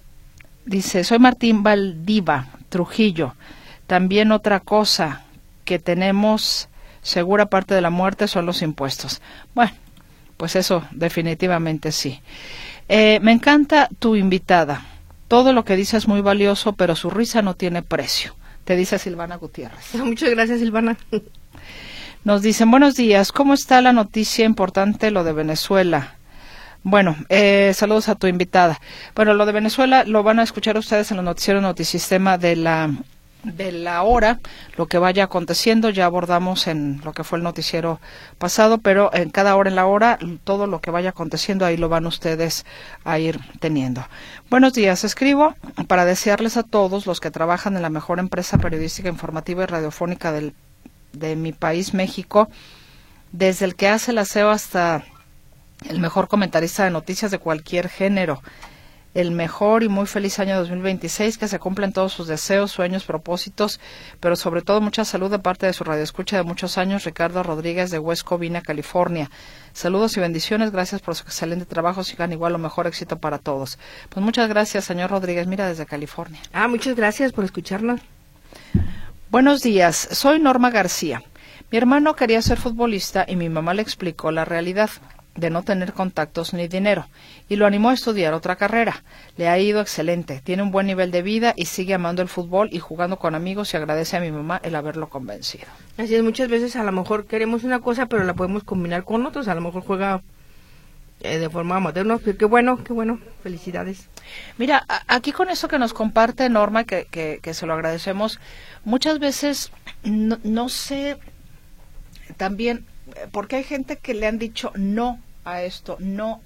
Valdiva, Trujillo. También otra cosa que tenemos segura parte de la muerte son los impuestos. Bueno, pues eso definitivamente sí. Me encanta tu invitada. Todo lo que dice es muy valioso, pero su risa no tiene precio. Te dice Silvana Gutiérrez. Muchas gracias, Silvana. Nos dicen, buenos días, ¿cómo está la noticia importante, lo de Venezuela? Bueno, saludos a tu invitada. Bueno, lo de Venezuela lo van a escuchar ustedes en los noticieros Notisistema de la hora, lo que vaya aconteciendo. Ya abordamos en lo que fue el noticiero pasado, pero en cada hora en la hora, todo lo que vaya aconteciendo, ahí lo van ustedes a ir teniendo. Buenos días, escribo para desearles a todos los que trabajan en la mejor empresa periodística, informativa y radiofónica de mi país, México, desde el que hace el aseo hasta el mejor comentarista de noticias de cualquier género, el mejor y muy feliz año 2026, que se cumplan todos sus deseos, sueños, propósitos, pero sobre todo mucha salud de parte de su radioescucha de muchos años, Ricardo Rodríguez de West Covina, California. Saludos y bendiciones, gracias por su excelente trabajo, sigan igual, lo mejor éxito para todos. Pues muchas gracias, señor Rodríguez, mira, desde California. Muchas gracias por escucharnos. Buenos días, soy Norma García. Mi hermano quería ser futbolista y mi mamá le explicó la realidad de no tener contactos ni dinero y lo animó a estudiar otra carrera. Le ha ido excelente, tiene un buen nivel de vida y sigue amando el fútbol y jugando con amigos y agradece a mi mamá el haberlo convencido. Así es, muchas veces a lo mejor queremos una cosa pero la podemos combinar con otros, a lo mejor juega de forma amateur, ¿no? Qué bueno, felicidades. Mira, aquí con eso que nos comparte Norma, que se lo agradecemos, muchas veces no sé también, porque hay gente que le han dicho no a esto, no.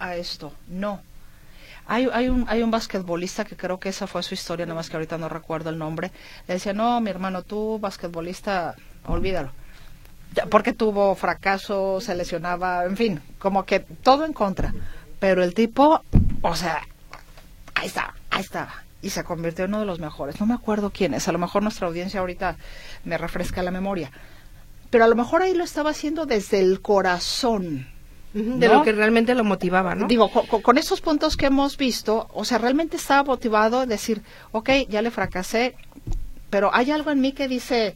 Hay un basquetbolista que creo que esa fue su historia, nada más que ahorita no recuerdo el nombre. Le decía, no, mi hermano, tú basquetbolista, olvídalo. Porque tuvo fracaso, se lesionaba, en fin, como que todo en contra. Pero el tipo, o sea, ahí estaba. Y se convirtió en uno de los mejores. No me acuerdo quién es, a lo mejor nuestra audiencia ahorita me refresca la memoria. Pero a lo mejor ahí lo estaba haciendo desde el corazón, ¿no? De lo que realmente lo motivaba, ¿no? Digo, con esos puntos que hemos visto, o sea, realmente estaba motivado a decir, ok, ya le fracasé, pero hay algo en mí que dice,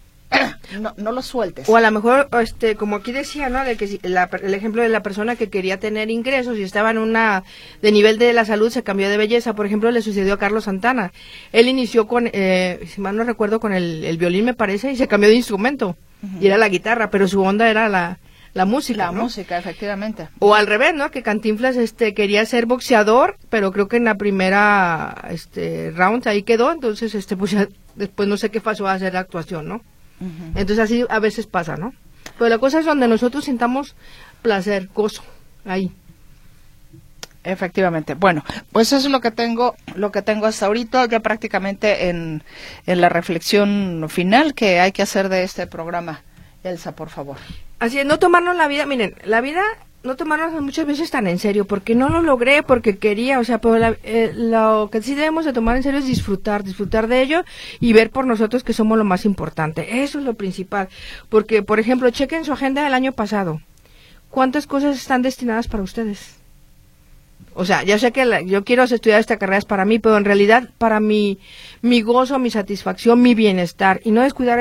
no lo sueltes. O a lo mejor, como aquí decía, ¿no? De que el ejemplo de la persona que quería tener ingresos y estaba en de nivel de la salud, se cambió de belleza. Por ejemplo, le sucedió a Carlos Santana. Él inició con, si mal no recuerdo, con el violín, me parece, y se cambió de instrumento. Y era la guitarra, pero su onda era la música, ¿no? Música, efectivamente. O al revés, ¿no? Que Cantinflas quería ser boxeador, pero creo que en la primera round ahí quedó, entonces pues ya, después no sé qué pasó a hacer la actuación, ¿no? Entonces así a veces pasa, ¿no? Pero la cosa es donde nosotros sintamos placer, gozo, ahí. Efectivamente. Bueno, pues eso es lo que tengo hasta ahorita, ya prácticamente en la reflexión final que hay que hacer de este programa. Elsa, por favor. Así es, no tomarnos la vida, miren, la vida no tomarnos muchas veces tan en serio, porque no lo logré, porque quería, o sea, pero lo que sí debemos de tomar en serio es disfrutar de ello y ver por nosotros que somos lo más importante. Eso es lo principal, porque, por ejemplo, chequen su agenda del año pasado. ¿Cuántas cosas están destinadas para ustedes? O sea, ya sé que yo quiero estudiar esta carrera es para mí, pero en realidad para mi gozo, mi satisfacción, mi bienestar, y no descuidar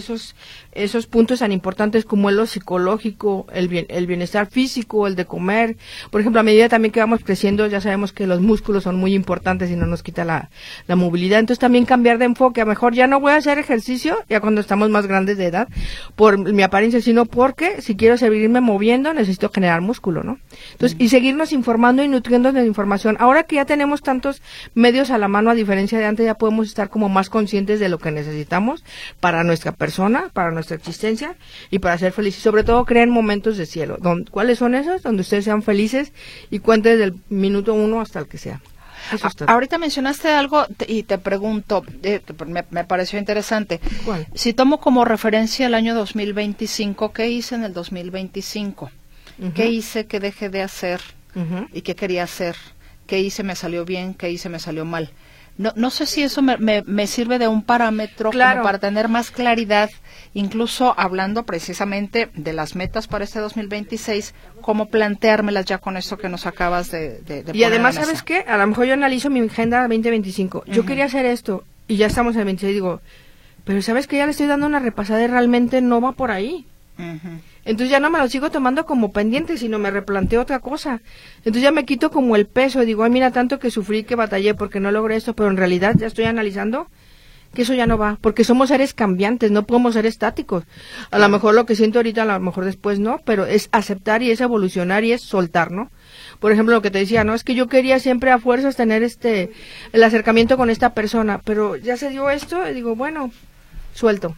esos puntos tan importantes como lo psicológico, el bienestar físico, el de comer. Por ejemplo, a medida también que vamos creciendo, ya sabemos que los músculos son muy importantes y no nos quita la movilidad. Entonces también cambiar de enfoque, a lo mejor ya no voy a hacer ejercicio, ya cuando estamos más grandes de edad, por mi apariencia, sino porque si quiero seguirme moviendo, necesito generar músculo, ¿no? Entonces, y seguirnos informando y nutriendo de información. Ahora que ya tenemos tantos medios a la mano, a diferencia de antes, ya podemos estar como más conscientes de lo que necesitamos para nuestra persona, para nuestra existencia y para ser felices. Sobre todo, creen momentos de cielo. ¿Cuáles son esos? Donde ustedes sean felices y cuenten desde el minuto 1 hasta el que sea. Ahorita mencionaste algo y te pregunto, me pareció interesante. ¿Cuál? Si tomo como referencia el año 2025, ¿qué hice en el 2025? ¿Qué hice que dejé de hacer? ¿Y qué quería hacer? ¿Qué hice me salió bien? ¿Qué hice me salió mal? No sé si eso me sirve de un parámetro, claro, como para tener más claridad, incluso hablando precisamente de las metas para este 2026, cómo planteármelas ya con esto que nos acabas de poner. Y además, ¿sabes qué? A lo mejor yo analizo mi agenda 2025. Yo quería hacer esto y ya estamos en el 26 y digo, pero ¿sabes qué? Ya le estoy dando una repasada y realmente no va por ahí. Entonces ya no me lo sigo tomando como pendiente, sino me replanteo otra cosa. Entonces ya me quito como el peso y digo, ay, mira, tanto que sufrí, que batallé porque no logré esto, pero en realidad ya estoy analizando que eso ya no va, porque somos seres cambiantes, no podemos ser estáticos. A lo mejor lo que siento ahorita, a lo mejor después no, pero es aceptar y es evolucionar y es soltar, ¿no? Por ejemplo, lo que te decía, ¿no? Es que yo quería siempre a fuerzas tener el acercamiento con esta persona, pero ya se dio esto y digo, bueno, suelto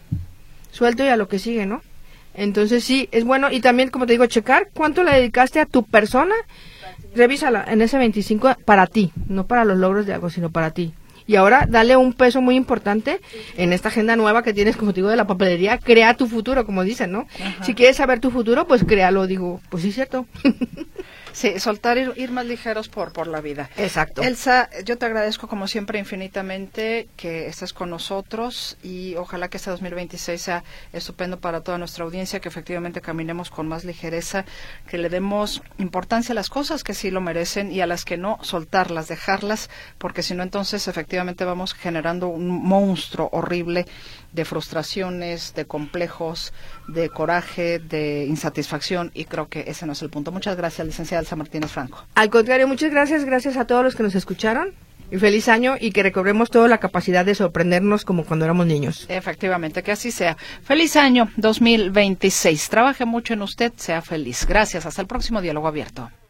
y a lo que sigue, ¿no? Entonces sí, es bueno, y también, como te digo, checar cuánto le dedicaste a tu persona, revísala en ese 25 para ti, no para los logros de algo, sino para ti. Y ahora dale un peso muy importante en esta agenda nueva que tienes, como te digo, de la papelería, crea tu futuro, como dicen, ¿no? Ajá. Si quieres saber tu futuro, pues créalo, digo, pues sí, cierto. Sí, soltar, ir más ligeros por la vida. Exacto. Elsa, yo te agradezco como siempre infinitamente que estés con nosotros y ojalá que este 2026 sea estupendo para toda nuestra audiencia, que efectivamente caminemos con más ligereza, que le demos importancia a las cosas que sí lo merecen y a las que no, soltarlas, dejarlas, porque si no entonces efectivamente vamos generando un monstruo horrible de frustraciones, de complejos, de coraje, de insatisfacción, y creo que ese no es el punto. Muchas gracias, licenciada Elsa Martínez Franco. Al contrario, muchas gracias a todos los que nos escucharon, y feliz año, y que recobremos toda la capacidad de sorprendernos como cuando éramos niños. Efectivamente, que así sea. Feliz año 2026. Trabaje mucho en usted, sea feliz. Gracias, hasta el próximo Diálogo Abierto.